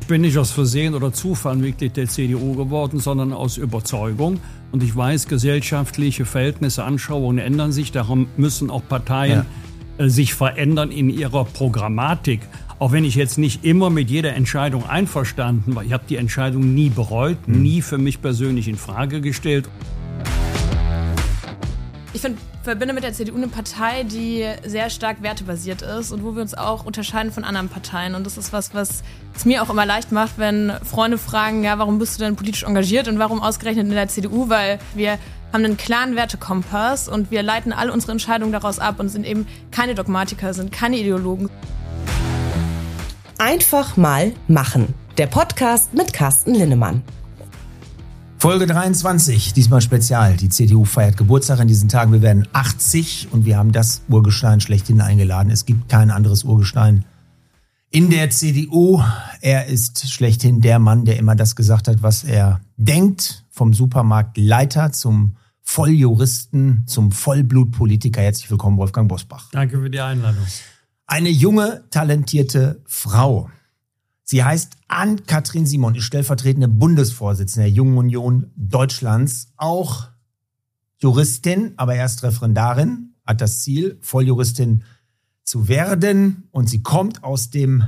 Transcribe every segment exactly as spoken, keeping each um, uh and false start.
bin nicht aus Versehen oder Zufall Mitglied der C D U geworden, sondern aus Überzeugung. Und ich weiß, gesellschaftliche Verhältnisse, Anschauungen ändern sich. Darum müssen auch Parteien ja. äh, sich verändern in ihrer Programmatik. Auch wenn ich jetzt nicht immer mit jeder Entscheidung einverstanden war. Ich habe die Entscheidung nie bereut, mhm. nie für mich persönlich in Frage gestellt. Ich find, verbinde mit der C D U eine Partei, die sehr stark wertebasiert ist und wo wir uns auch unterscheiden von anderen Parteien. Und das ist was, was es mir auch immer leicht macht, wenn Freunde fragen, ja, warum bist du denn politisch engagiert und warum ausgerechnet in der C D U? Weil wir haben einen klaren Wertekompass und wir leiten all unsere Entscheidungen daraus ab und sind eben keine Dogmatiker, sind keine Ideologen. Einfach mal machen. Der Podcast mit Carsten Linnemann. Folge dreiundzwanzig, diesmal spezial. Die C D U feiert Geburtstag in diesen Tagen. Wir werden achtzig und wir haben das Urgestein schlechthin eingeladen. Es gibt kein anderes Urgestein in der C D U. Er ist schlechthin der Mann, der immer das gesagt hat, was er denkt. Vom Supermarktleiter zum Volljuristen, zum Vollblutpolitiker. Herzlich willkommen, Wolfgang Bosbach. Danke für die Einladung. Eine junge, talentierte Frau. Sie heißt Ann-Kathrin Simon, ist stellvertretende Bundesvorsitzende der Jungen Union Deutschlands, auch Juristin, aber erst Referendarin, hat das Ziel, Volljuristin zu werden. Und sie kommt aus dem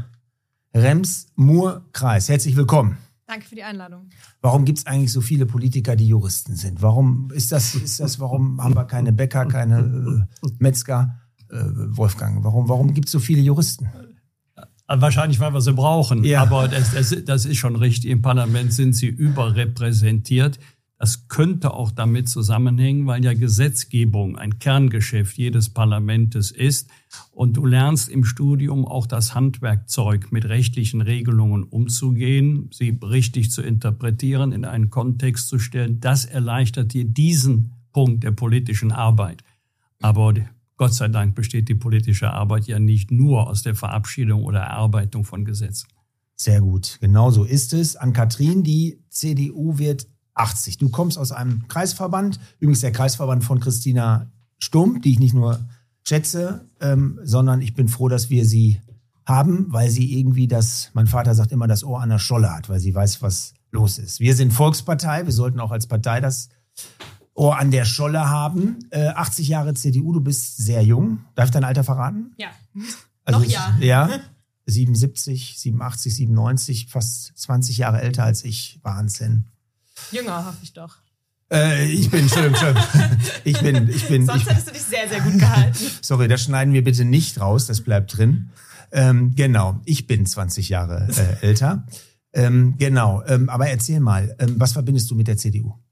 Rems-Murr-Kreis. Herzlich willkommen. Danke für die Einladung. Warum gibt es eigentlich so viele Politiker, die Juristen sind? Warum ist das, ist das, warum haben wir keine Bäcker, keine äh, Metzger? Äh, Wolfgang, warum, warum gibt es so viele Juristen? Wahrscheinlich, weil wir sie brauchen. Ja. Aber das, das, das ist schon richtig. Im Parlament sind sie überrepräsentiert. Das könnte auch damit zusammenhängen, weil ja Gesetzgebung ein Kerngeschäft jedes Parlamentes ist. Und du lernst im Studium auch das Handwerkzeug, mit rechtlichen Regelungen umzugehen, sie richtig zu interpretieren, in einen Kontext zu stellen. Das erleichtert dir diesen Punkt der politischen Arbeit. Aber Gott sei Dank besteht die politische Arbeit ja nicht nur aus der Verabschiedung oder Erarbeitung von Gesetzen. Sehr gut, genau so ist es. Ann-Kathrin, die C D U wird achtzig. Du kommst aus einem Kreisverband, übrigens der Kreisverband von Christina Stump, die ich nicht nur schätze, ähm, sondern ich bin froh, dass wir sie haben, weil sie irgendwie das, mein Vater sagt immer, das Ohr an der Scholle hat, weil sie weiß, was los ist. Wir sind Volkspartei, wir sollten auch als Partei das Ohr an der Scholle haben. Äh, achtzig Jahre C D U, du bist sehr jung. Darf ich dein Alter verraten? Ja, also noch ja. Ja, siebenundsiebzig, siebenundachtzig, siebenundneunzig, fast zwanzig Jahre älter als ich. Wahnsinn. Jünger, hoffe ich doch. Äh, ich bin, schön, schön. Ich bin, ich bin. Sonst ich, hättest du dich sehr, sehr gut gehalten. Sorry, das schneiden wir bitte nicht raus, das bleibt drin. Ähm, genau, ich bin zwanzig Jahre äh, älter. Ähm, genau, ähm, aber erzähl mal, ähm, was verbindest du mit der C D U?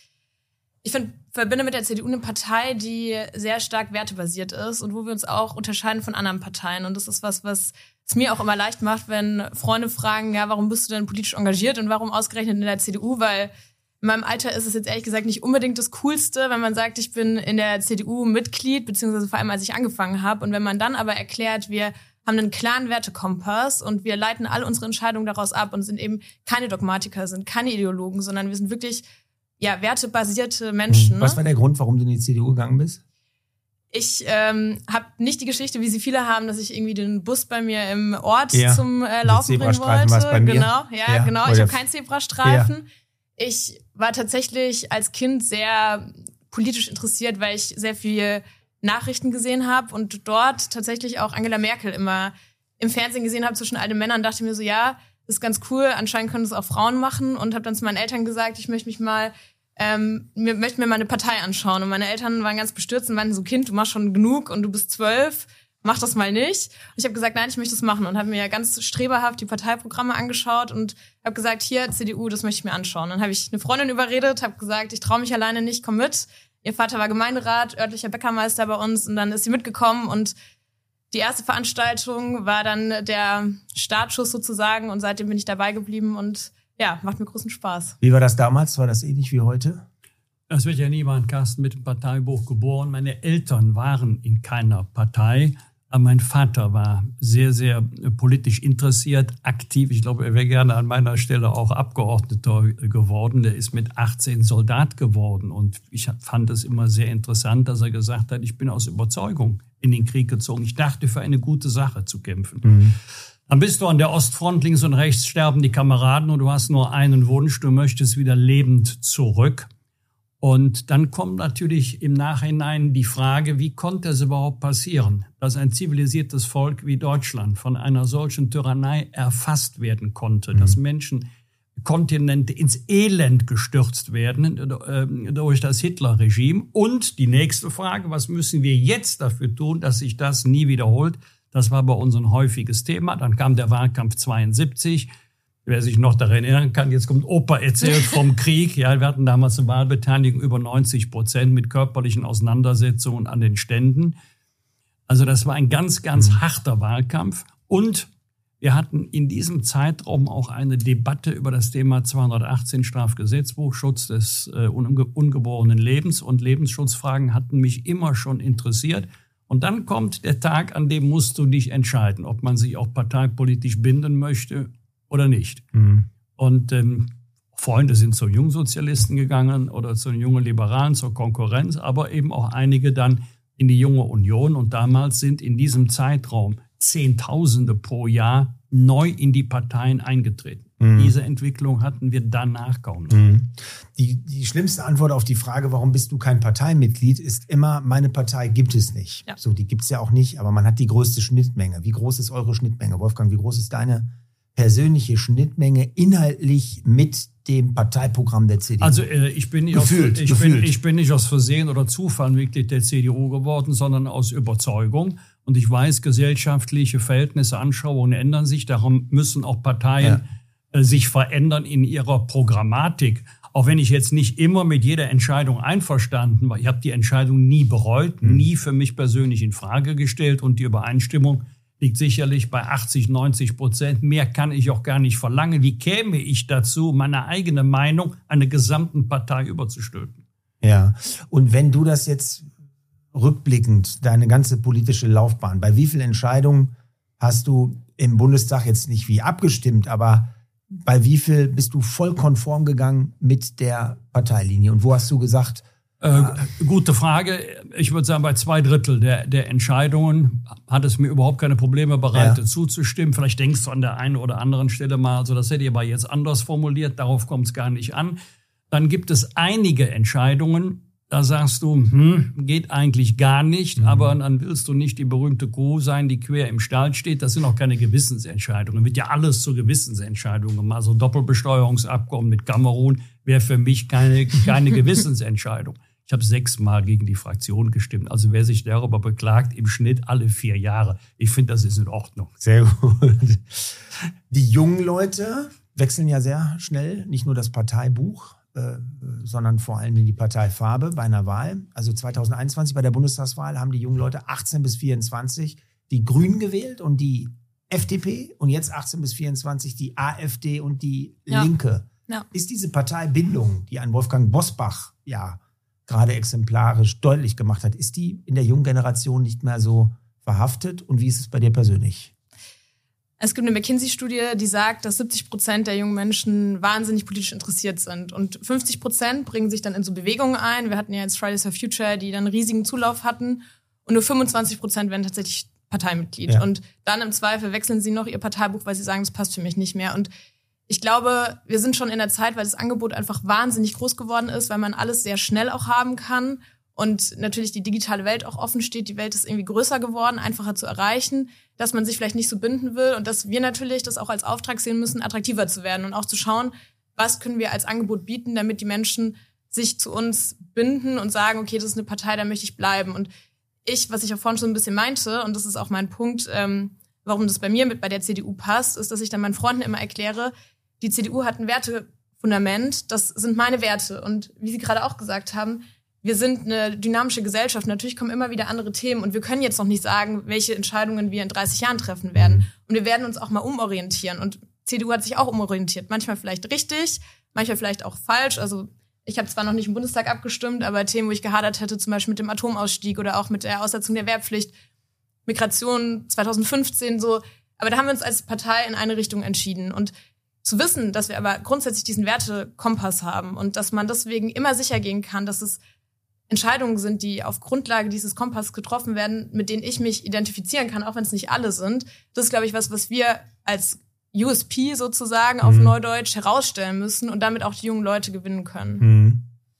Ich find, verbinde mit der C D U eine Partei, die sehr stark wertebasiert ist und wo wir uns auch unterscheiden von anderen Parteien. Und das ist was, was es mir auch immer leicht macht, wenn Freunde fragen, ja, warum bist du denn politisch engagiert und warum ausgerechnet in der C D U? Weil in meinem Alter ist es jetzt ehrlich gesagt nicht unbedingt das Coolste, wenn man sagt, ich bin in der C D U Mitglied, beziehungsweise vor allem, als ich angefangen habe. Und wenn man dann aber erklärt, wir haben einen klaren Wertekompass und wir leiten all unsere Entscheidungen daraus ab und sind eben keine Dogmatiker, sind keine Ideologen, sondern wir sind wirklich ja, wertebasierte Menschen. Was war der Grund, warum du in die C D U gegangen bist? Ich ähm, habe nicht die Geschichte, wie sie viele haben, dass ich irgendwie den Bus bei mir im Ort ja. zum äh, Laufen bringen wollte. Bei mir. Genau, ja, ja. genau. Ich habe keinen Zebrastreifen. Ja. Ich war tatsächlich als Kind sehr politisch interessiert, weil ich sehr viele Nachrichten gesehen habe und dort tatsächlich auch Angela Merkel immer im Fernsehen gesehen habe zwischen all den Männern. Dachte mir so, ja, das ist ganz cool. Anscheinend können es auch Frauen machen und habe dann zu meinen Eltern gesagt, ich möchte mich mal Ähm, mir möchten mir mal eine Partei anschauen. Und meine Eltern waren ganz bestürzt und waren so, Kind, du machst schon genug und du bist zwölf, mach das mal nicht. Und ich habe gesagt, nein, ich möchte das machen und habe mir ganz streberhaft die Parteiprogramme angeschaut und habe gesagt, hier, C D U, das möchte ich mir anschauen. Dann habe ich eine Freundin überredet, habe gesagt, ich traue mich alleine nicht, komm mit. Ihr Vater war Gemeinderat, örtlicher Bäckermeister bei uns und dann ist sie mitgekommen und die erste Veranstaltung war dann der Startschuss sozusagen und seitdem bin ich dabei geblieben und ja, macht mir großen Spaß. Wie war das damals? War das ähnlich wie heute? Das wird ja niemand, Carsten, mit dem Parteibuch geboren. Meine Eltern waren in keiner Partei. Aber mein Vater war sehr, sehr politisch interessiert, aktiv. Ich glaube, er wäre gerne an meiner Stelle auch Abgeordneter geworden. Der ist mit achtzehn Soldat geworden. Und ich fand es immer sehr interessant, dass er gesagt hat, ich bin aus Überzeugung in den Krieg gezogen. Ich dachte, für eine gute Sache zu kämpfen. Mhm. Dann bist du an der Ostfront, links und rechts sterben die Kameraden und du hast nur einen Wunsch, du möchtest wieder lebend zurück. Und dann kommt natürlich im Nachhinein die Frage, wie konnte es überhaupt passieren, dass ein zivilisiertes Volk wie Deutschland von einer solchen Tyrannei erfasst werden konnte, mhm. dass Menschen, Kontinente ins Elend gestürzt werden äh, durch das Hitler-Regime. Und die nächste Frage, was müssen wir jetzt dafür tun, dass sich das nie wiederholt? Das war bei uns ein häufiges Thema. Dann kam der Wahlkampf zweiundsiebzig. Wer sich noch daran erinnern kann, jetzt kommt Opa erzählt vom Krieg. Ja, wir hatten damals eine Wahlbeteiligung über neunzig Prozent mit körperlichen Auseinandersetzungen an den Ständen. Also das war ein ganz, ganz mhm. harter Wahlkampf. Und wir hatten in diesem Zeitraum auch eine Debatte über das Thema zweihundertachtzehn Strafgesetzbuch, Schutz des äh, unge- ungeborenen Lebens. Und Lebensschutzfragen hatten mich immer schon interessiert. Und dann kommt der Tag, an dem musst du dich entscheiden, ob man sich auch parteipolitisch binden möchte oder nicht. Mhm. Und ähm, Freunde sind zu Jungsozialisten gegangen oder zu den jungen Liberalen, zur Konkurrenz, aber eben auch einige dann in die junge Union. Und damals sind in diesem Zeitraum Zehntausende pro Jahr neu in die Parteien eingetreten. Mhm. Diese Entwicklung hatten wir danach kaum noch. Mhm. Die, die schlimmste Antwort auf die Frage, warum bist du kein Parteimitglied, ist immer, meine Partei gibt es nicht. Ja. So, die gibt es ja auch nicht, aber man hat die größte Schnittmenge. Wie groß ist eure Schnittmenge? Wolfgang, wie groß ist deine persönliche Schnittmenge inhaltlich mit dem Parteiprogramm der C D U? Also äh, ich, bin nicht gefühlt, aus, ich, gefühlt. Bin, ich bin nicht aus Versehen oder Zufall Mitglied der C D U geworden, sondern aus Überzeugung. Und ich weiß, gesellschaftliche Verhältnisse, Anschauungen ändern sich. Darum müssen auch Parteien ja. äh, sich verändern in ihrer Programmatik. Auch wenn ich jetzt nicht immer mit jeder Entscheidung einverstanden war. Ich habe die Entscheidung nie bereut, mhm. nie für mich persönlich in Frage gestellt. Und die Übereinstimmung liegt sicherlich bei achtzig, neunzig Prozent. Mehr kann ich auch gar nicht verlangen. Wie käme ich dazu, meine eigene Meinung einer gesamten Partei überzustülpen? Ja, und wenn du das jetzt rückblickend, deine ganze politische Laufbahn, bei wie vielen Entscheidungen hast du im Bundestag jetzt nicht wie abgestimmt, aber bei wie viel bist du voll konform gegangen mit der Parteilinie? Und wo hast du gesagt, Äh, gute Frage. Ich würde sagen, bei zwei Drittel der, der Entscheidungen hat es mir überhaupt keine Probleme bereitet, ja. zuzustimmen. Vielleicht denkst du an der einen oder anderen Stelle mal, also das hätte ich aber jetzt anders formuliert, darauf kommt es gar nicht an. Dann gibt es einige Entscheidungen, da sagst du, hm, geht eigentlich gar nicht, mhm. aber dann willst du nicht die berühmte Kuh sein, die quer im Stall steht. Das sind auch keine Gewissensentscheidungen. Wird ja alles zu Gewissensentscheidungen gemacht. Also Doppelbesteuerungsabkommen mit Kamerun wäre für mich keine, keine Gewissensentscheidung. Ich habe sechsmal gegen die Fraktion gestimmt. Also wer sich darüber beklagt, im Schnitt alle vier Jahre. Ich finde, das ist in Ordnung. Sehr gut. Die jungen Leute wechseln ja sehr schnell, nicht nur das Parteibuch, äh, sondern vor allem die Parteifarbe bei einer Wahl. Also zweitausendeinundzwanzig bei der Bundestagswahl haben die jungen Leute achtzehn bis vierundzwanzig die Grünen gewählt und die F D P und jetzt achtzehn bis vierundzwanzig die AfD und die ja. Linke. Ja. Ist diese Parteibindung, die ein Wolfgang Bosbach ja gerade exemplarisch deutlich gemacht hat, ist die in der jungen Generation nicht mehr so verhaftet? Und wie ist es bei dir persönlich? Es gibt eine McKinsey-Studie, die sagt, dass siebzig Prozent der jungen Menschen wahnsinnig politisch interessiert sind. Und fünfzig Prozent bringen sich dann in so Bewegungen ein. Wir hatten ja jetzt Fridays for Future, die dann einen riesigen Zulauf hatten. Und nur fünfundzwanzig Prozent werden tatsächlich Parteimitglied. Ja. Und dann im Zweifel wechseln sie noch ihr Parteibuch, weil sie sagen, das passt für mich nicht mehr. Und ich glaube, wir sind schon in der Zeit, weil das Angebot einfach wahnsinnig groß geworden ist, weil man alles sehr schnell auch haben kann und natürlich die digitale Welt auch offen steht. Die Welt ist irgendwie größer geworden, einfacher zu erreichen, dass man sich vielleicht nicht so binden will und dass wir natürlich das auch als Auftrag sehen müssen, attraktiver zu werden und auch zu schauen, was können wir als Angebot bieten, damit die Menschen sich zu uns binden und sagen, okay, das ist eine Partei, da möchte ich bleiben. Und ich, was ich auch vorhin schon ein bisschen meinte, und das ist auch mein Punkt, ähm, warum das bei mir mit bei der C D U passt, ist, dass ich dann meinen Freunden immer erkläre, die C D U hat ein Wertefundament, das sind meine Werte. Und wie Sie gerade auch gesagt haben, wir sind eine dynamische Gesellschaft. Natürlich kommen immer wieder andere Themen und wir können jetzt noch nicht sagen, welche Entscheidungen wir in dreißig Jahren treffen werden. Und wir werden uns auch mal umorientieren. Und C D U hat sich auch umorientiert. Manchmal vielleicht richtig, manchmal vielleicht auch falsch. Also ich habe zwar noch nicht im Bundestag abgestimmt, aber Themen, wo ich gehadert hätte, zum Beispiel mit dem Atomausstieg oder auch mit der Aussetzung der Wehrpflicht, Migration zweitausendfünfzehn so. Aber da haben wir uns als Partei in eine Richtung entschieden. Und zu wissen, dass wir aber grundsätzlich diesen Wertekompass haben und dass man deswegen immer sicher gehen kann, dass es Entscheidungen sind, die auf Grundlage dieses Kompass getroffen werden, mit denen ich mich identifizieren kann, auch wenn es nicht alle sind. Das ist, glaube ich, was, was wir als U S P sozusagen auf Mhm. Neudeutsch herausstellen müssen und damit auch die jungen Leute gewinnen können. Mhm.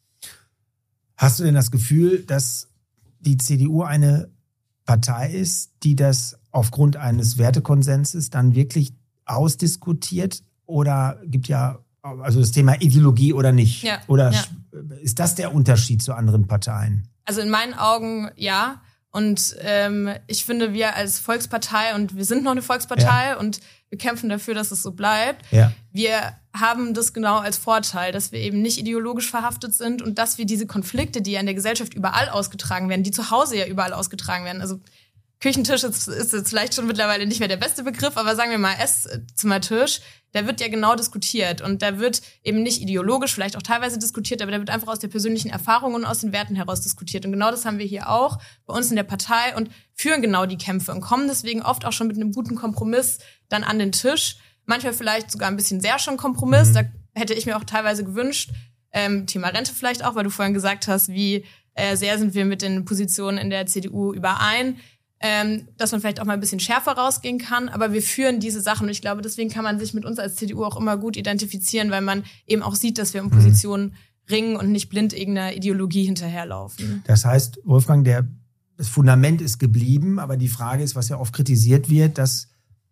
Hast du denn das Gefühl, dass die C D U eine Partei ist, die das aufgrund eines Wertekonsenses dann wirklich ausdiskutiert? Oder gibt ja, also das Thema Ideologie oder nicht? Ja, Oder ja. ist das der Unterschied zu anderen Parteien? Also in meinen Augen ja. Und ähm, ich finde, wir als Volkspartei, und wir sind noch eine Volkspartei Ja. und wir kämpfen dafür, dass es so bleibt, Ja. wir haben das genau als Vorteil, dass wir eben nicht ideologisch verhaftet sind und dass wir diese Konflikte, die ja in der Gesellschaft überall ausgetragen werden, die zu Hause ja überall ausgetragen werden, also Küchentisch ist, ist jetzt vielleicht schon mittlerweile nicht mehr der beste Begriff, aber sagen wir mal Esszimmertisch, der wird ja genau diskutiert und da wird eben nicht ideologisch, vielleicht auch teilweise diskutiert, aber der wird einfach aus der persönlichen Erfahrung und aus den Werten heraus diskutiert. Und genau das haben wir hier auch bei uns in der Partei und führen genau die Kämpfe und kommen deswegen oft auch schon mit einem guten Kompromiss dann an den Tisch. Manchmal vielleicht sogar ein bisschen sehr schon Kompromiss, mhm. da hätte ich mir auch teilweise gewünscht, ähm, Thema Rente vielleicht auch, weil du vorhin gesagt hast, wie äh, sehr sind wir mit den Positionen in der C D U überein. Ähm, dass man vielleicht auch mal ein bisschen schärfer rausgehen kann, aber wir führen diese Sachen und ich glaube, deswegen kann man sich mit uns als C D U auch immer gut identifizieren, weil man eben auch sieht, dass wir um Positionen mhm. ringen und nicht blind irgendeiner Ideologie hinterherlaufen. Das heißt, Wolfgang, der, das Fundament ist geblieben, aber die Frage ist, was ja oft kritisiert wird, dass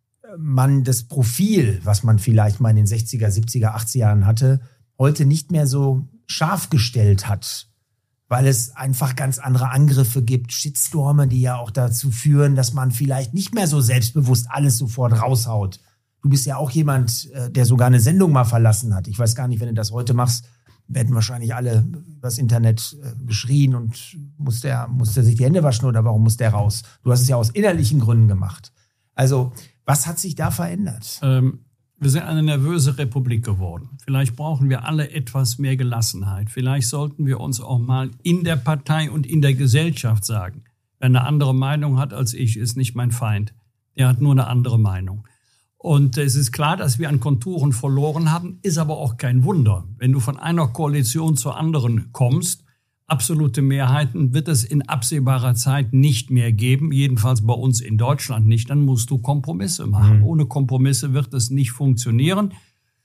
man das Profil, was man vielleicht mal in den sechziger, siebziger, achtziger Jahren hatte, heute nicht mehr so scharf gestellt hat. Weil es einfach ganz andere Angriffe gibt, Shitstorme, die ja auch dazu führen, dass man vielleicht nicht mehr so selbstbewusst alles sofort raushaut. Du bist ja auch jemand, der sogar eine Sendung mal verlassen hat. Ich weiß gar nicht, wenn du das heute machst, werden wahrscheinlich alle übers Internet geschrien und muss der, muss der sich die Hände waschen oder warum muss der raus? Du hast es ja aus innerlichen Gründen gemacht. Also, was hat sich da verändert? Ähm Wir sind eine nervöse Republik geworden. Vielleicht brauchen wir alle etwas mehr Gelassenheit. Vielleicht sollten wir uns auch mal in der Partei und in der Gesellschaft sagen, wer eine andere Meinung hat als ich, ist nicht mein Feind. Er hat nur eine andere Meinung. Und es ist klar, dass wir an Konturen verloren haben, ist aber auch kein Wunder. Wenn du von einer Koalition zur anderen kommst, absolute Mehrheiten wird es in absehbarer Zeit nicht mehr geben, jedenfalls bei uns in Deutschland nicht, dann musst du Kompromisse machen. Mhm. Ohne Kompromisse wird es nicht funktionieren.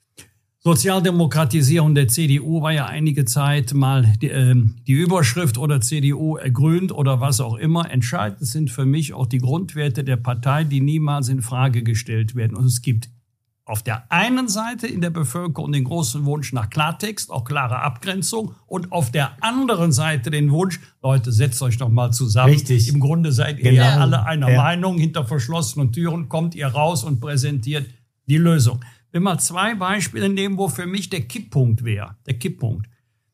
Sozialdemokratisierung der C D U war ja einige Zeit mal die, äh, die Überschrift oder C D U ergrünt oder was auch immer. Entscheidend sind für mich auch die Grundwerte der Partei, die niemals in Frage gestellt werden. Und es gibt auf der einen Seite in der Bevölkerung den großen Wunsch nach Klartext, auch klare Abgrenzung. Und auf der anderen Seite den Wunsch, Leute, setzt euch doch mal zusammen. Richtig. Im Grunde seid ihr Genau. ja alle einer Ja. Meinung. Hinter verschlossenen Türen kommt ihr raus und präsentiert die Lösung. Ich will mal zwei Beispiele nehmen, wo für mich der Kipppunkt wäre. Der Kipppunkt.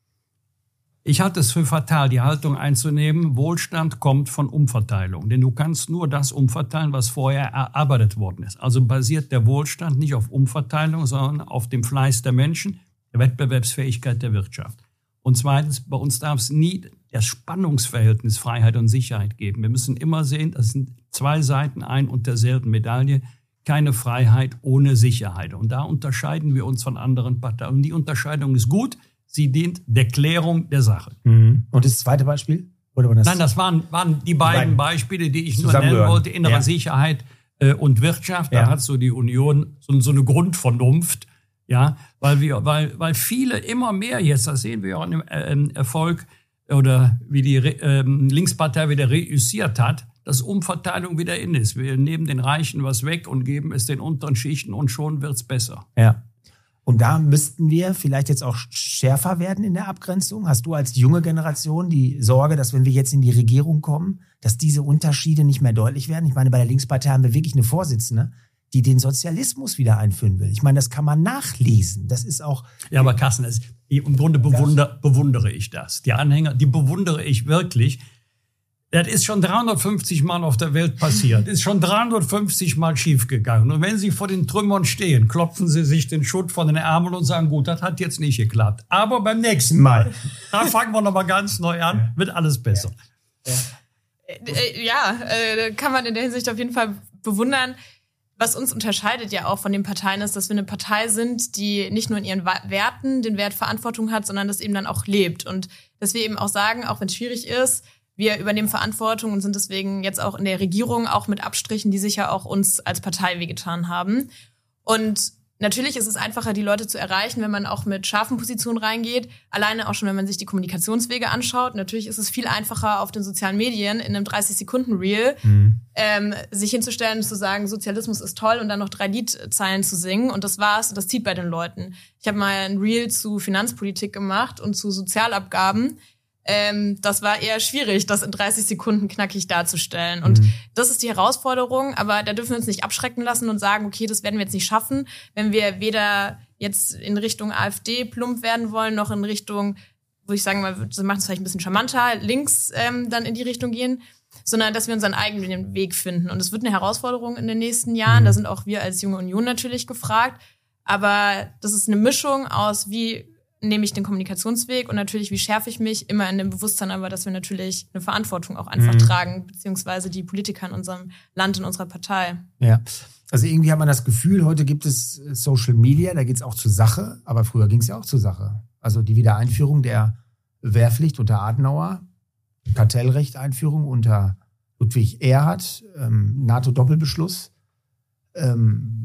Ich halte es für fatal, die Haltung einzunehmen, Wohlstand kommt von Umverteilung. Denn du kannst nur das umverteilen, was vorher erarbeitet worden ist. Also basiert der Wohlstand nicht auf Umverteilung, sondern auf dem Fleiß der Menschen, der Wettbewerbsfähigkeit der Wirtschaft. Und zweitens, bei uns darf es nie das Spannungsverhältnis Freiheit und Sicherheit geben. Wir müssen immer sehen, das sind zwei Seiten ein und derselben Medaille. Keine Freiheit ohne Sicherheit. Und da unterscheiden wir uns von anderen Parteien. Und die Unterscheidung ist gut. Sie dient der Klärung der Sache. Mhm. Und das zweite Beispiel? Oder war das Nein, das waren, waren die beiden beiden Beispiele, die ich nur nennen wollte. Innere ja. Sicherheit äh, und Wirtschaft. Da ja. hat so die Union so, so eine Grundvernunft. Ja, weil wir, weil, weil viele immer mehr jetzt, das sehen wir auch im äh, Erfolg oder wie die äh, Linkspartei wieder reüssiert hat, dass Umverteilung wieder in ist. Wir nehmen den Reichen was weg und geben es den unteren Schichten und schon wird's besser. Ja. Und da müssten wir vielleicht jetzt auch schärfer werden in der Abgrenzung. Hast du als junge Generation die Sorge, dass wenn wir jetzt in die Regierung kommen, dass diese Unterschiede nicht mehr deutlich werden? Ich meine, bei der Linkspartei haben wir wirklich eine Vorsitzende, die den Sozialismus wieder einführen will. Ich meine, das kann man nachlesen. Das ist auch... Ja, aber Carsten, das, im Grunde bewundere, bewundere ich das. Die Anhänger, die bewundere ich wirklich. Das ist schon dreihundertfünfzig Mal auf der Welt passiert. Ist schon dreihundertfünfzig Mal schiefgegangen. Und wenn Sie vor den Trümmern stehen, klopfen Sie sich den Schutt von den Ärmeln und sagen, gut, das hat jetzt nicht geklappt. Aber beim nächsten Mal, da fangen wir nochmal ganz neu an, wird alles besser. Ja, äh, ja äh, kann man in der Hinsicht auf jeden Fall bewundern. was uns unterscheidet ja auch von den Parteien ist, dass wir eine Partei sind, die nicht nur in ihren Werten den Wert Verantwortung hat, sondern das eben dann auch lebt. Und dass wir eben auch sagen, auch wenn es schwierig ist, wir übernehmen Verantwortung und sind deswegen jetzt auch in der Regierung, auch mit Abstrichen, die sicher auch uns als Partei wehgetan haben. Und natürlich ist es einfacher, die Leute zu erreichen, wenn man auch mit scharfen Positionen reingeht. Alleine auch schon, wenn man sich die Kommunikationswege anschaut. Natürlich ist es viel einfacher, auf den sozialen Medien in einem dreißig-Sekunden-Reel mhm. ähm, sich hinzustellen und zu sagen, Sozialismus ist toll und dann noch drei Liedzeilen zu singen. Und das war's. Und das zieht bei den Leuten. Ich habe mal ein Reel zu Finanzpolitik gemacht und zu Sozialabgaben. Ähm, das war eher schwierig, das in dreißig Sekunden knackig darzustellen. Und mhm. das ist die Herausforderung, aber da dürfen wir uns nicht abschrecken lassen und sagen, okay, das werden wir jetzt nicht schaffen, wenn wir weder jetzt in Richtung AfD plump werden wollen, noch in Richtung, wo ich sagen mal, wir machen es vielleicht ein bisschen charmanter, links ähm, dann in die Richtung gehen, sondern dass wir unseren eigenen Weg finden. Und es wird eine Herausforderung in den nächsten Jahren, mhm. da sind auch wir als Junge Union natürlich gefragt, aber das ist eine Mischung aus, wie nehme ich den Kommunikationsweg und natürlich, wie schärfe ich mich, immer in dem Bewusstsein aber, dass wir natürlich eine Verantwortung auch einfach mhm. tragen, beziehungsweise die Politiker in unserem Land, in unserer Partei. Ja, also irgendwie hat man das Gefühl, heute gibt es Social Media, da geht es auch zur Sache, aber früher ging es ja auch zur Sache. Also die Wiedereinführung der Wehrpflicht unter Adenauer, Kartellrecht-Einführung unter Ludwig Erhard, ähm, NATO-Doppelbeschluss, ähm,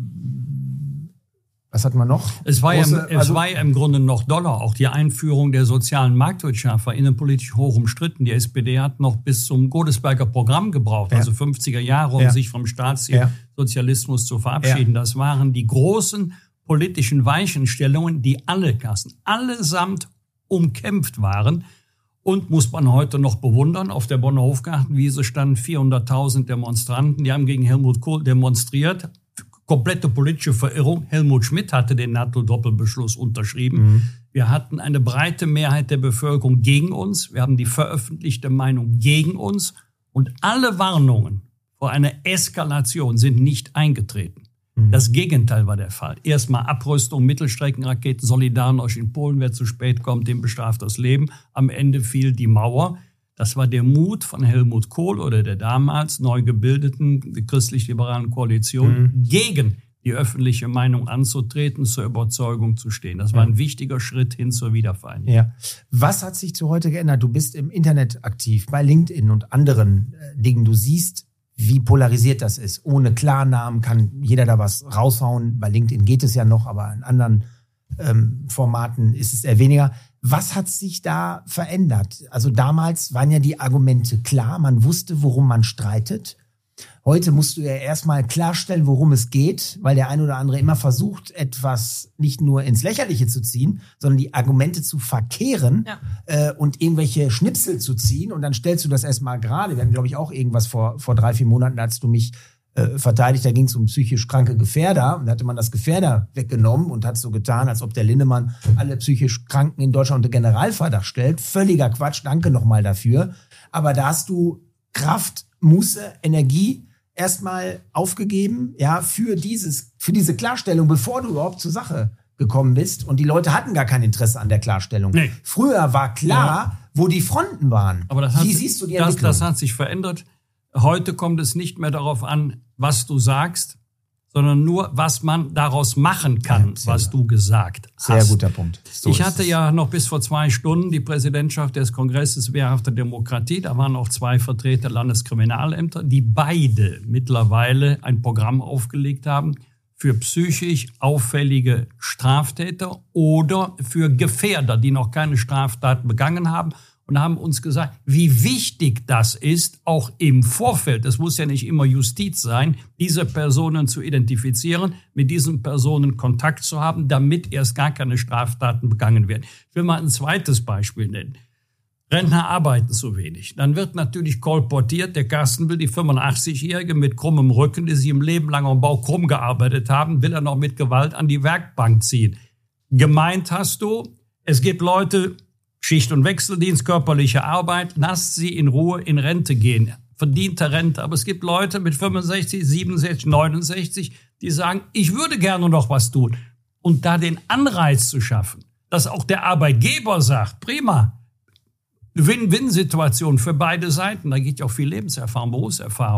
was hat man noch? Es war, Große, ja, es also war ja im Grunde noch doller. Auch die Einführung der sozialen Marktwirtschaft war innenpolitisch hoch umstritten. Die S P D hat noch bis zum Godesberger Programm gebraucht, ja. also fünfziger Jahre, um ja. sich vom Staatssozialismus ja. zu verabschieden. Ja. Das waren die großen politischen Weichenstellungen, die alle Kassen, allesamt umkämpft waren. Und muss man heute noch bewundern, auf der Bonner Hofgartenwiese standen vierhunderttausend Demonstranten, die haben gegen Helmut Kohl demonstriert. Komplette politische Verirrung. Helmut Schmidt hatte den NATO-Doppelbeschluss unterschrieben. Mhm. Wir hatten eine breite Mehrheit der Bevölkerung gegen uns. Wir haben die veröffentlichte Meinung gegen uns. Und alle Warnungen vor einer Eskalation sind nicht eingetreten. Mhm. Das Gegenteil war der Fall. Erstmal Abrüstung, Mittelstreckenraketen, Solidarność in Polen. Wer zu spät kommt, dem bestraft das Leben. Am Ende fiel die Mauer. Das war der Mut von Helmut Kohl oder der damals neu gebildeten christlich-liberalen Koalition, mhm. gegen die öffentliche Meinung anzutreten, zur Überzeugung zu stehen. Das war ein wichtiger Schritt hin zur Wiedervereinigung. Ja. Was hat sich zu heute geändert? Du bist im Internet aktiv, bei LinkedIn und anderen äh, Dingen. Du siehst, wie polarisiert das ist. Ohne Klarnamen kann jeder da was raushauen. Bei LinkedIn geht es ja noch, aber in anderen ähm, Formaten ist es eher weniger. Was hat sich da verändert? Also damals waren ja die Argumente klar, man wusste, worum man streitet. Heute musst du ja erstmal klarstellen, worum es geht, weil der ein oder andere immer versucht, etwas nicht nur ins Lächerliche zu ziehen, sondern die Argumente zu verkehren ja. äh, und irgendwelche Schnipsel zu ziehen. Und dann stellst du das erstmal gerade. Wir hatten, glaube ich, auch irgendwas vor, vor drei, vier Monaten, als du mich äh, verteidigt, da ging es um psychisch kranke Gefährder. Und da hatte man das Gefährder weggenommen und hat so getan, als ob der Linnemann alle psychisch Kranken in Deutschland unter Generalverdacht stellt. Völliger Quatsch, danke nochmal dafür. Aber da hast du Kraft, Muße, Energie erstmal aufgegeben, ja, für dieses, für diese Klarstellung, bevor du überhaupt zur Sache gekommen bist. Und die Leute hatten gar kein Interesse an der Klarstellung. Nee. Früher war klar, ja. wo die Fronten waren. Aber das Wie hat, siehst du die Entwicklung? Das, das hat sich verändert. Heute kommt es nicht mehr darauf an, was du sagst, sondern nur, was man daraus machen kann, ja, was du gesagt hast. Sehr guter Punkt. So ich hatte ja noch bis vor zwei Stunden die Präsidentschaft des Kongresses Wehrhafte Demokratie. Da waren auch zwei Vertreter Landeskriminalämter, die beide mittlerweile ein Programm aufgelegt haben für psychisch auffällige Straftäter oder für Gefährder, die noch keine Straftaten begangen haben. Und haben uns gesagt, wie wichtig das ist, auch im Vorfeld, das muss ja nicht immer Justiz sein, diese Personen zu identifizieren, mit diesen Personen Kontakt zu haben, damit erst gar keine Straftaten begangen werden. Ich will mal ein zweites Beispiel nennen. Rentner arbeiten zu wenig. Dann wird natürlich kolportiert, der Carsten will die fünfundachtzig-Jährige mit krummem Rücken, die sie im Leben lang am Bau krumm gearbeitet haben, will er noch mit Gewalt an die Werkbank ziehen. Gemeint hast du, es gibt Leute, Schicht- und Wechseldienst, körperliche Arbeit, lasst sie in Ruhe in Rente gehen. Verdiente Rente. Aber es gibt Leute mit fünfundsechzig, siebenundsechzig, neunundsechzig, die sagen, ich würde gerne noch was tun. Und da den Anreiz zu schaffen, dass auch der Arbeitgeber sagt, prima, Win-Win-Situation für beide Seiten, da geht ja auch viel Lebenserfahrung, Berufserfahrung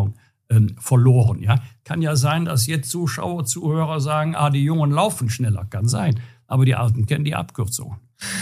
ähm, verloren. Ja? Kann ja sein, dass jetzt Zuschauer, Zuhörer sagen, ah, die Jungen laufen schneller. Kann sein. Aber die Alten kennen die Abkürzung.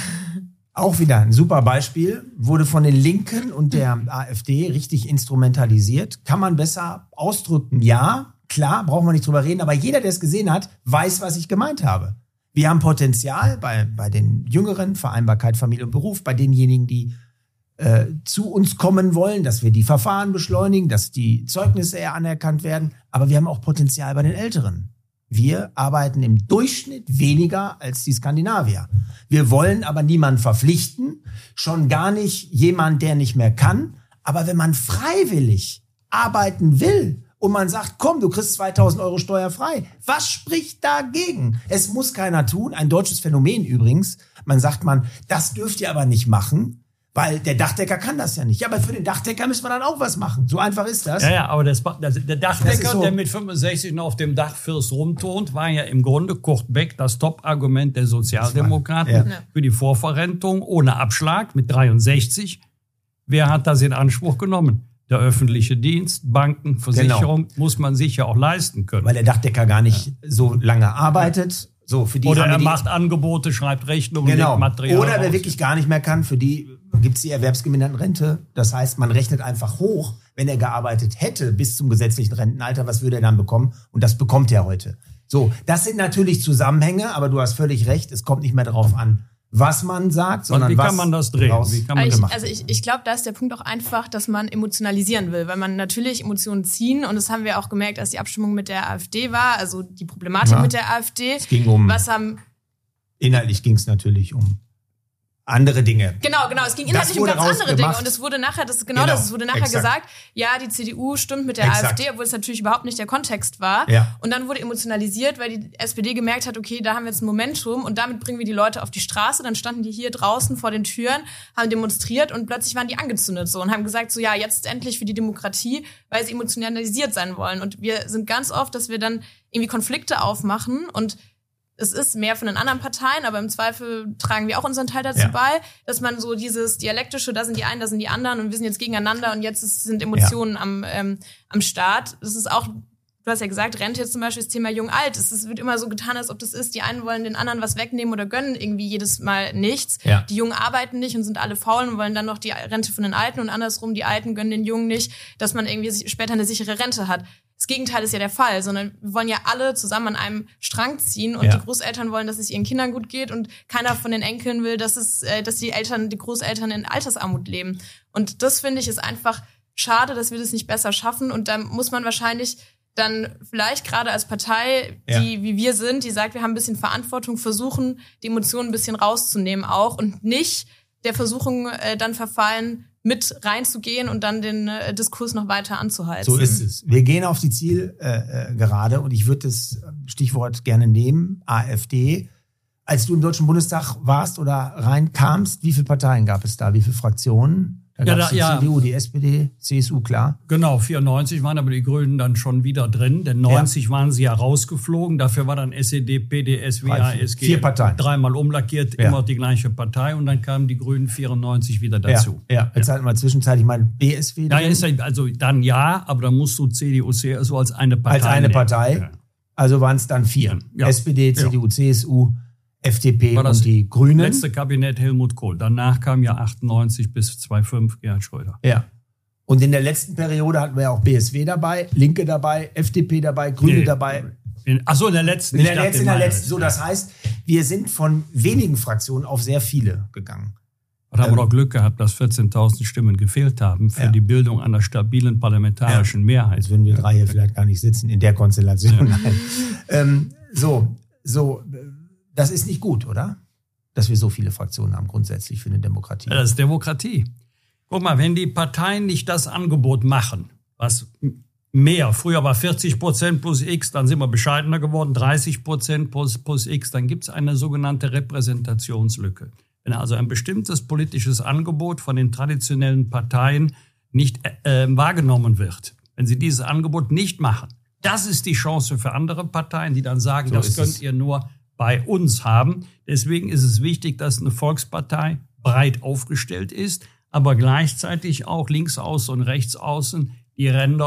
Auch wieder ein super Beispiel, wurde von den Linken und der AfD richtig instrumentalisiert. Kann man besser ausdrücken? Ja, klar, brauchen wir nicht drüber reden, aber jeder, der es gesehen hat, weiß, was ich gemeint habe. Wir haben Potenzial bei, bei den Jüngeren, Vereinbarkeit, Familie und Beruf, bei denjenigen, die äh, zu uns kommen wollen, dass wir die Verfahren beschleunigen, dass die Zeugnisse eher anerkannt werden. Aber wir haben auch Potenzial bei den Älteren. Wir arbeiten im Durchschnitt weniger als die Skandinavier. Wir wollen aber niemanden verpflichten, schon gar nicht jemand, der nicht mehr kann. Aber wenn man freiwillig arbeiten will und man sagt, komm, du kriegst zweitausend Euro steuerfrei, was spricht dagegen? Es muss keiner tun. Ein deutsches Phänomen übrigens. Man sagt man, das dürft ihr aber nicht machen, weil der Dachdecker kann das ja nicht. Ja, aber für den Dachdecker müssen wir dann auch was machen. So einfach ist das. Ja, ja, aber das, das, der Dachdecker, so, der mit fünfundsechzig noch auf dem Dachfirst rumturnt, war ja im Grunde Kurt Beck das Top-Argument der Sozialdemokraten ja. für die Vorverrentung ohne Abschlag mit dreiundsechzig. Wer hat das in Anspruch genommen? Der öffentliche Dienst, Banken, Versicherung, genau. Muss man sich ja auch leisten können. Weil der Dachdecker gar nicht ja. so lange arbeitet. So, für die Oder er die, macht Angebote, schreibt Rechnungen, genau. legt Material Oder wer raus. wirklich gar nicht mehr kann, für die gibt's die Erwerbsmindertenrente. Das heißt, man rechnet einfach hoch, wenn er gearbeitet hätte bis zum gesetzlichen Rentenalter, was würde er dann bekommen? Und das bekommt er heute. So, das sind natürlich Zusammenhänge, aber du hast völlig recht, es kommt nicht mehr darauf an, was man sagt, sondern wie was kann man das drehen? Wie kann man ich, das machen? Also ich, ich glaube, da ist der Punkt auch einfach, dass man emotionalisieren will, weil man natürlich Emotionen ziehen und das haben wir auch gemerkt, als die Abstimmung mit der AfD war, also die Problematik ja. mit der AfD. Es ging um, was haben inhaltlich ging es natürlich um andere Dinge. Genau, genau. Es ging inhaltlich um ganz andere Dinge. Und es wurde nachher, das ist genau, genau das, es wurde nachher exakt. gesagt, ja, die C D U stimmt mit der Exakt. AfD, obwohl es natürlich überhaupt nicht der Kontext war. Ja. Und dann wurde emotionalisiert, weil die S P D gemerkt hat, okay, da haben wir jetzt ein Momentum und damit bringen wir die Leute auf die Straße. Dann standen die hier draußen vor den Türen, haben demonstriert und plötzlich waren die angezündet so und haben gesagt, so ja, jetzt endlich für die Demokratie, weil sie emotionalisiert sein wollen. Und wir sind ganz oft, dass wir dann irgendwie Konflikte aufmachen und es ist mehr von den anderen Parteien, aber im Zweifel tragen wir auch unseren Teil dazu ja. bei, dass man so dieses dialektische, da sind die einen, da sind die anderen und wir sind jetzt gegeneinander und jetzt ist, sind Emotionen ja. am ähm, am Start. Das ist auch, du hast ja gesagt, Rente jetzt zum Beispiel das Thema Jung-Alt. Es, es wird immer so getan, als ob das ist, die einen wollen den anderen was wegnehmen oder gönnen irgendwie jedes Mal nichts. Ja. Die Jungen arbeiten nicht und sind alle faul und wollen dann noch die Rente von den Alten und andersrum, die Alten gönnen den Jungen nicht, dass man irgendwie später eine sichere Rente hat. Das Gegenteil ist ja der Fall, sondern wir wollen ja alle zusammen an einem Strang ziehen und ja. die Großeltern wollen, dass es ihren Kindern gut geht und keiner von den Enkeln will, dass es, äh, dass die Eltern, die Großeltern in Altersarmut leben. Und das finde ich ist einfach schade, dass wir das nicht besser schaffen und da muss man wahrscheinlich dann vielleicht gerade als Partei, die ja. wie wir sind, die sagt, wir haben ein bisschen Verantwortung, versuchen, die Emotionen ein bisschen rauszunehmen auch und nicht der Versuchung äh, dann verfallen, mit reinzugehen und dann den äh, Diskurs noch weiter anzuhalten. So ist es. Wir gehen auf die Zielgerade äh, und ich würde das Stichwort gerne nehmen, AfD. Als du im Deutschen Bundestag warst oder reinkamst, wie viele Parteien gab es da? Wie viele Fraktionen? Da ja, gab es da, die ja. C D U, die S P D, C S U, klar. Genau, vierundneunzig waren aber die Grünen dann schon wieder drin, denn neunzig ja. waren sie ja rausgeflogen. Dafür war dann S E D, P D S, W A S G vier Parteien. Dreimal umlackiert, ja. immer die gleiche Partei und dann kamen die Grünen vierundneunzig wieder dazu. Ja, ja. jetzt ja. hatten wir zwischenzeitlich mal B S W. Ja, ist also dann ja, aber dann musst du C D U, C S U als eine Partei Als eine nehmen. Partei, ja. also waren es dann vier. Ja. S P D, C D U, ja. C S U, F D P war das und die Grünen. Letzte Kabinett Helmut Kohl. Danach kam ja achtundneunzig bis zweitausendfünf Gerhard Schröder. Ja. Und in der letzten Periode hatten wir ja auch B S W dabei, Linke dabei, F D P dabei, Grüne nee. dabei. In, ach so, in der letzten. In der letzten, in der letzten. So, das heißt, wir sind von wenigen Fraktionen auf sehr viele gegangen. Da haben wir doch Glück gehabt, dass vierzehntausend Stimmen gefehlt haben für ja. die Bildung einer stabilen parlamentarischen ja. Mehrheit. Jetzt würden wir drei hier vielleicht gar nicht sitzen in der Konstellation. Ja. ähm, so, so, das ist nicht gut, oder? Dass wir so viele Fraktionen haben, grundsätzlich für eine Demokratie. Ja, das ist Demokratie. Guck mal, wenn die Parteien nicht das Angebot machen, was mehr, früher war vierzig Prozent plus X, dann sind wir bescheidener geworden, dreißig Prozent plus, plus X, dann gibt es eine sogenannte Repräsentationslücke. Wenn also ein bestimmtes politisches Angebot von den traditionellen Parteien nicht äh, wahrgenommen wird, wenn sie dieses Angebot nicht machen, das ist die Chance für andere Parteien, die dann sagen, so das könnt es. ihr nur bei uns haben. Deswegen ist es wichtig, dass eine Volkspartei breit aufgestellt ist, aber gleichzeitig auch links außen und rechts außen die Ränder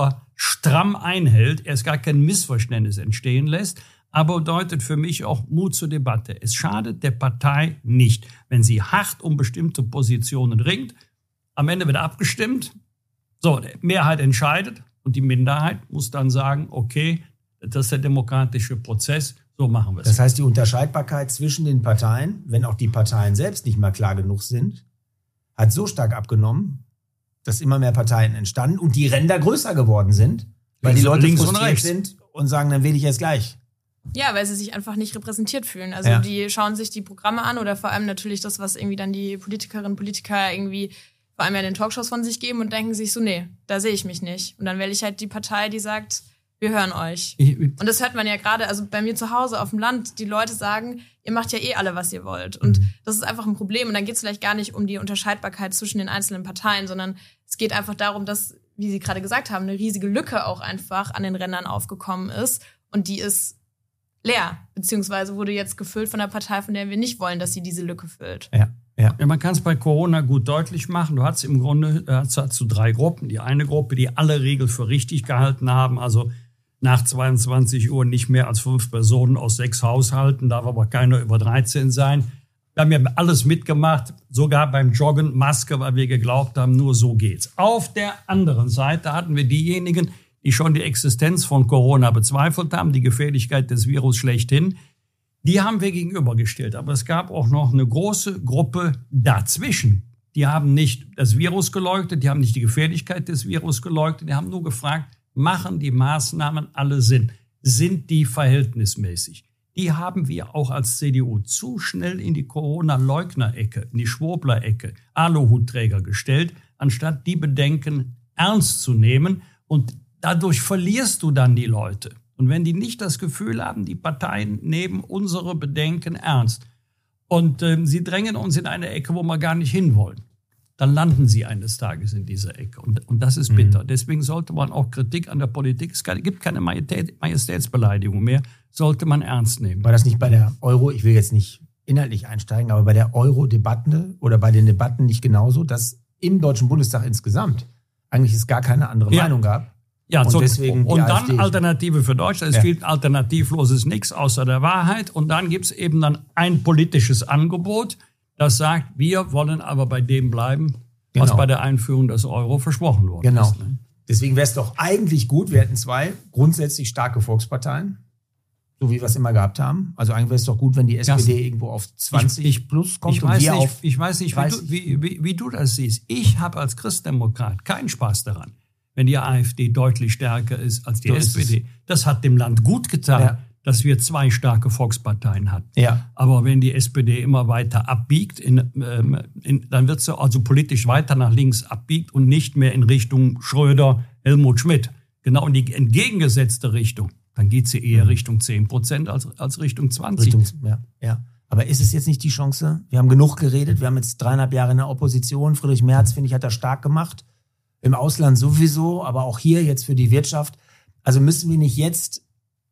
stramm einhält, erst gar kein Missverständnis entstehen lässt, aber bedeutet für mich auch Mut zur Debatte. Es schadet der Partei nicht, wenn sie hart um bestimmte Positionen ringt. Am Ende wird abgestimmt, so, die Mehrheit entscheidet und die Minderheit muss dann sagen, okay, das ist der demokratische Prozess, so machen wir es. Das heißt, die Unterscheidbarkeit zwischen den Parteien, wenn auch die Parteien selbst nicht mal klar genug sind, hat so stark abgenommen, dass immer mehr Parteien entstanden und die Ränder größer geworden sind, weil links, die Leute links frustriert sind und sagen, dann wähle ich jetzt gleich. Ja, weil sie sich einfach nicht repräsentiert fühlen. Also ja. die schauen sich die Programme an oder vor allem natürlich das, was irgendwie dann die Politikerinnen und Politiker irgendwie vor allem ja in den Talkshows von sich geben und denken sich so, nee, da sehe ich mich nicht. Und dann wähle ich halt die Partei, die sagt, wir hören euch. Ich, ich, und das hört man ja gerade, also bei mir zu Hause auf dem Land, die Leute sagen, ihr macht ja eh alle, was ihr wollt. Und mhm. das ist einfach ein Problem. Und dann geht es vielleicht gar nicht um die Unterscheidbarkeit zwischen den einzelnen Parteien, sondern es geht einfach darum, dass, wie Sie gerade gesagt haben, eine riesige Lücke auch einfach an den Rändern aufgekommen ist. Und die ist leer, beziehungsweise wurde jetzt gefüllt von einer Partei, von der wir nicht wollen, dass sie diese Lücke füllt. Ja. Ja. Ja, man kann es bei Corona gut deutlich machen. Du hast im Grunde hast, hast du drei Gruppen. Die eine Gruppe, die alle Regeln für richtig gehalten haben, also nach zweiundzwanzig Uhr nicht mehr als fünf Personen aus sechs Haushalten, darf aber keiner über dreizehn sein. Wir haben ja alles mitgemacht, sogar beim Joggen Maske, weil wir geglaubt haben, nur so geht's. Auf der anderen Seite hatten wir diejenigen, die schon die Existenz von Corona bezweifelt haben, die Gefährlichkeit des Virus schlechthin. Die haben wir gegenübergestellt. Aber es gab auch noch eine große Gruppe dazwischen. Die haben nicht das Virus geleugnet, die haben nicht die Gefährlichkeit des Virus geleugnet, die haben nur gefragt, machen die Maßnahmen alle Sinn? Sind die verhältnismäßig? Die haben wir auch als C D U zu schnell in die Corona-Leugner-Ecke, in die Schwurbler-Ecke, Aluhutträger gestellt, anstatt die Bedenken ernst zu nehmen. Und dadurch verlierst du dann die Leute. Und wenn die nicht das Gefühl haben, die Parteien nehmen unsere Bedenken ernst und äh, sie drängen uns in eine Ecke, wo wir gar nicht hinwollen, dann landen sie eines Tages in dieser Ecke. Und, und das ist bitter. Mhm. Deswegen sollte man auch Kritik an der Politik, es gibt keine Majestät, Majestätsbeleidigung mehr, sollte man ernst nehmen. War das nicht bei der Euro, ich will jetzt nicht inhaltlich einsteigen, aber bei der Euro-Debatte oder bei den Debatten nicht genauso, dass im Deutschen Bundestag insgesamt eigentlich es gar keine andere ja. Meinung gab? Ja, und, so, deswegen und dann Alternative für Deutschland. Es ja. gibt alternativloses nichts außer der Wahrheit. Und dann gibt es eben dann ein politisches Angebot, das sagt, wir wollen aber bei dem bleiben, genau. was bei der Einführung des Euro versprochen worden genau. ist. Ne? Deswegen wäre es doch eigentlich gut, wir hätten zwei grundsätzlich starke Volksparteien, so wie wir es immer gehabt haben. Also eigentlich wäre es doch gut, wenn die S P D ja. irgendwo auf zwanzig ich, ich, plus kommt ich und weiß wir nicht, auf Ich weiß nicht, wie du, wie, wie, wie du das siehst. Ich habe als Christdemokrat keinen Spaß daran, wenn die AfD deutlich stärker ist als die so S P D. Das hat dem Land gut getan, ja. dass wir zwei starke Volksparteien hatten. Ja. Aber wenn die S P D immer weiter abbiegt, in, ähm, in, dann wird sie also politisch weiter nach links abbiegt und nicht mehr in Richtung Schröder, Helmut Schmidt. Genau in die entgegengesetzte Richtung. Dann geht sie eher mhm. Richtung zehn Prozent als, als Richtung zwanzig. Richtung, ja, ja. Aber ist es jetzt nicht die Chance? Wir haben genug geredet. Wir haben jetzt dreieinhalb Jahre in der Opposition. Friedrich Merz, finde ich, hat das stark gemacht. Im Ausland sowieso, aber auch hier jetzt für die Wirtschaft. Also müssen wir nicht jetzt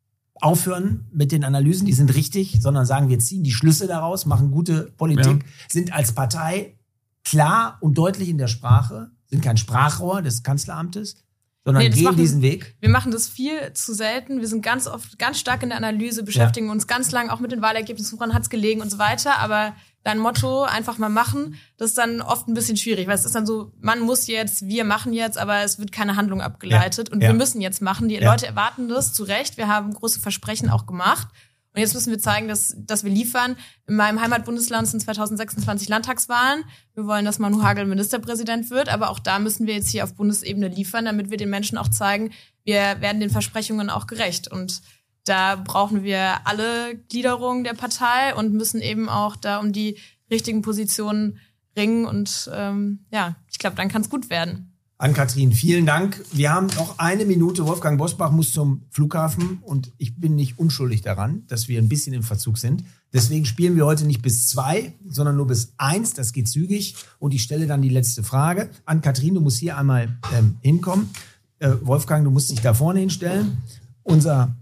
aufhören mit den Analysen, die sind richtig, sondern sagen, wir ziehen die Schlüsse daraus, machen gute Politik, ja. sind als Partei klar und deutlich in der Sprache, sind kein Sprachrohr des Kanzleramtes, sondern nee, gehen machen, diesen Weg. Wir machen das viel zu selten. Wir sind ganz oft ganz stark in der Analyse, beschäftigen ja. uns ganz lang auch mit den Wahlergebnissen, woran hat es gelegen und so weiter, aber dein Motto, einfach mal machen, das ist dann oft ein bisschen schwierig, weil es ist dann so, man muss jetzt, wir machen jetzt, aber es wird keine Handlung abgeleitet ja, und ja. wir müssen jetzt machen. Die ja. Leute erwarten das, zu Recht. Wir haben große Versprechen auch gemacht und jetzt müssen wir zeigen, dass, dass wir liefern. In meinem Heimatbundesland sind zwanzig sechsundzwanzig Landtagswahlen. Wir wollen, dass Manu Hagel Ministerpräsident wird, aber auch da müssen wir jetzt hier auf Bundesebene liefern, damit wir den Menschen auch zeigen, wir werden den Versprechungen auch gerecht und da brauchen wir alle Gliederungen der Partei und müssen eben auch da um die richtigen Positionen ringen. Und ähm, ja, ich glaube, dann kann es gut werden. Ann-Kathrin, vielen Dank. Wir haben noch eine Minute. Wolfgang Bosbach muss zum Flughafen und ich bin nicht unschuldig daran, dass wir ein bisschen im Verzug sind. Deswegen spielen wir heute nicht bis zwei, sondern nur bis eins. Das geht zügig und ich stelle dann die letzte Frage. Ann-Kathrin, du musst hier einmal ähm, hinkommen. Äh, Wolfgang, du musst dich da vorne hinstellen. Unser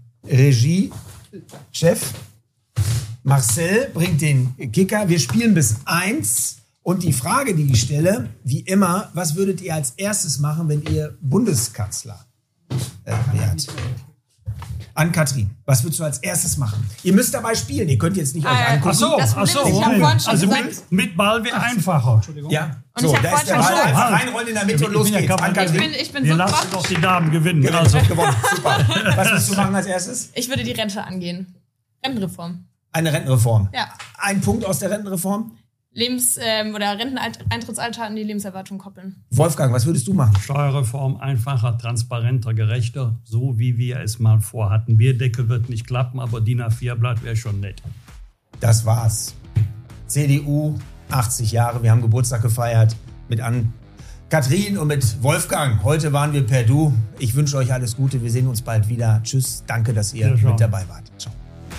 Regie-Chef Marcel bringt den Kicker. Wir spielen bis eins. Und die Frage, die ich stelle, wie immer, was würdet ihr als erstes machen, wenn ihr Bundeskanzler äh, wert. Ann-Kathrin, was würdest du als erstes machen? Ihr müsst dabei spielen, ihr könnt jetzt nicht euch Äh, angucken. Ach so, Das ach so, Problem ist, ich hab okay. vorhin schon Also gesagt- mit, mit Ball wäre einfacher. Entschuldigung. Ja, Und so, ich hab da ist der vorhin Ball. schon- Einfach reinrollen in der Mitte und los Ich bin ja geht's. Kapitän. Ann-Kathrin, Ich bin, ich bin Wir so lassen krass. doch die Damen gewinnen. gewonnen, Also, gewonnen, super. Was willst du machen als erstes? Ich würde die Rente angehen. Rentenreform. Eine Rentenreform. Ja. Ein Punkt aus der Rentenreform. Lebens- ähm, oder Renteneintrittsalter an die Lebenserwartung koppeln. Wolfgang, was würdest du machen? Steuerreform einfacher, transparenter, gerechter, so wie wir es mal vorhatten. Bierdeckel wird nicht klappen, aber D I N A vier Blatt wäre schon nett. Das war's. C D U, achtzig Jahre. Wir haben Geburtstag gefeiert mit Ann-Kathrin und mit Wolfgang. Heute waren wir per Du. Ich wünsche euch alles Gute. Wir sehen uns bald wieder. Tschüss. Danke, dass ihr Ja, schon. mit dabei wart. Ciao.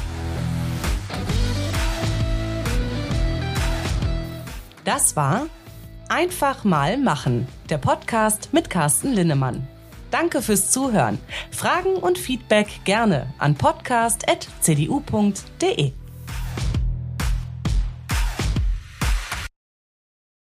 Das war Einfach mal machen, der Podcast mit Carsten Linnemann. Danke fürs Zuhören. Fragen und Feedback gerne an podcast punkt c d u punkt d e.